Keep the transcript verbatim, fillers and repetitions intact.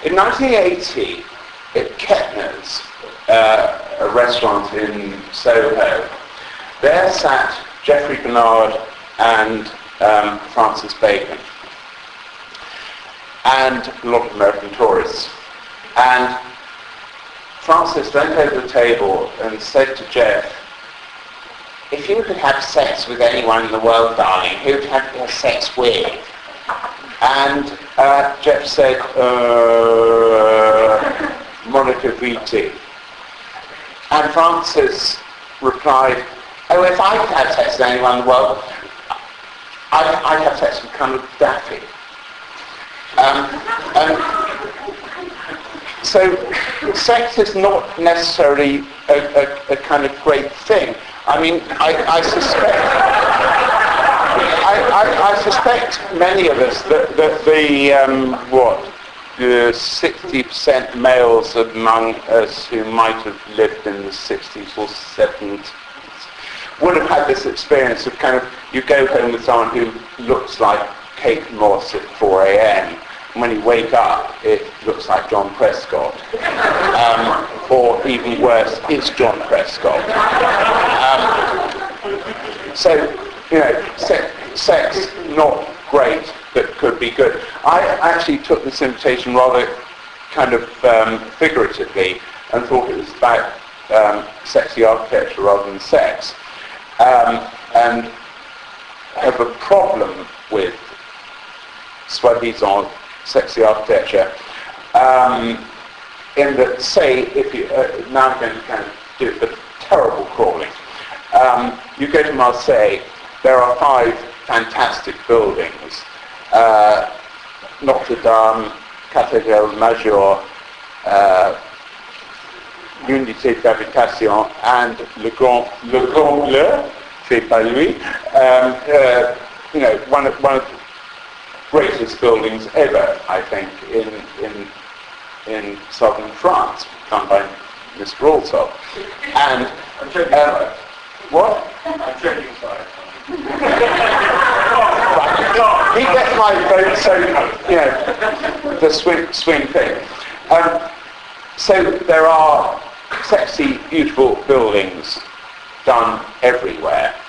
In nineteen eighty, at Kettner's, uh, a restaurant in Soho, there sat Geoffrey Bernard and um, Francis Bacon, and a lot of American tourists. And Francis leant over the table and said to Jeff, "If you could have sex with anyone in the world, darling, who would you have to have sex with?" And uh, Jeff said, uh, Monica Vitti. And Francis replied, "Oh, if I could have sex with anyone in the world, I'd, I'd have sex with Colonel Daffy." Um, and so sex is not necessarily a, a, a kind of great thing. I mean, I, I suspect, I, I, I suspect many of us that, that the um, what, the sixty percent males among us who might have lived in the sixties or seventies would have had this experience of kind of, you go home with someone who looks like Kate Moss at four a.m. When you wake up, it looks like John Prescott. Um, or even worse, it's John Prescott. Um, so, you know, sex, sex, not great, but could be good. I actually took this invitation rather kind of um, figuratively and thought it was about um, sexy architecture rather than sex. Um, and have a problem with soi-disant sexy architecture, um, in that, say, if you, uh, now I'm going to kind of do a terrible crawling. Um, you go to Marseille, there are five fantastic buildings, uh, Notre Dame, Cathédrale Major, uh, Unité d'Habitation, and Le Grand, Le Grand Bleu, c'est pas lui, um, uh, you know, one of, one of the greatest buildings ever, I think, in in in southern France, done by Mister Alsop. And I'm joking. Uh, what? I'm joking. Sorry. He gets my vote, so you know the swing swing thing. Um, so there are sexy, beautiful buildings done everywhere.